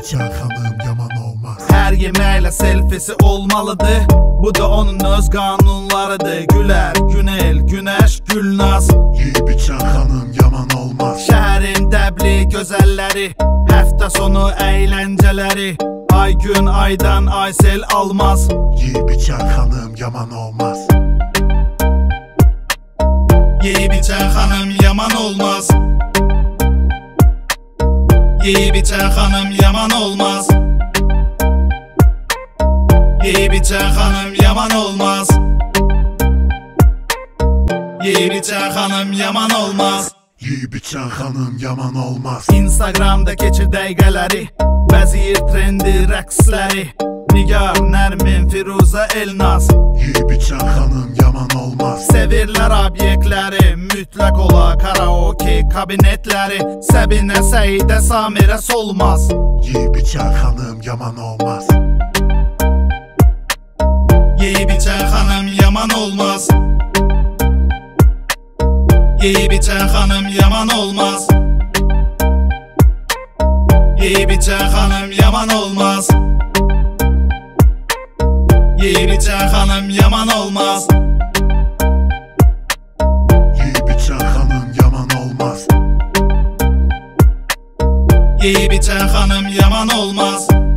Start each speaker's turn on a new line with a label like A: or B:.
A: biçen hanım yaman olmaz.
B: Her yemekle selfisi olmalıdır. Bu da onun öz kanunlarıdır. Güler, Günel, Güneş, Gülnaz.
A: Yiyip içen hanım yaman olmaz.
B: Şehrin dəbli gözəlləri, həftə sonu əyləncələri. Ay gün aydan Aysel almaz.
A: Yiyip içen hanım yaman olmaz.
B: Yeyib içən xanım yaman olmaz. Yeyib içən xanım yaman olmaz. Yeyib içən xanım yaman olmaz. Yeyib içən xanım yaman olmaz.
A: Yiyip içen hanım yaman olmaz.
B: Instagramda keçir dəqiqələri, vəzir trendi rəqsləri. Nigar, Nərmin, Firuzə, Elnaz.
A: Yiyip içen hanım yaman olmaz.
B: Sevirlər obyektləri, mütləq ola karaoke kabinetləri. Səbinə, Səidə, Samirə solmaz.
A: Yiyip içen hanım yaman olmaz.
B: Yeyib içən xanım yaman olmaz. Yeyib içən xanım yaman olmaz. Yeyib içən xanım yaman olmaz. Yeyib içən xanım yaman olmaz.
A: Yiyip içen hanım yaman olmaz.
B: Yeyib içən xanım yaman olmaz.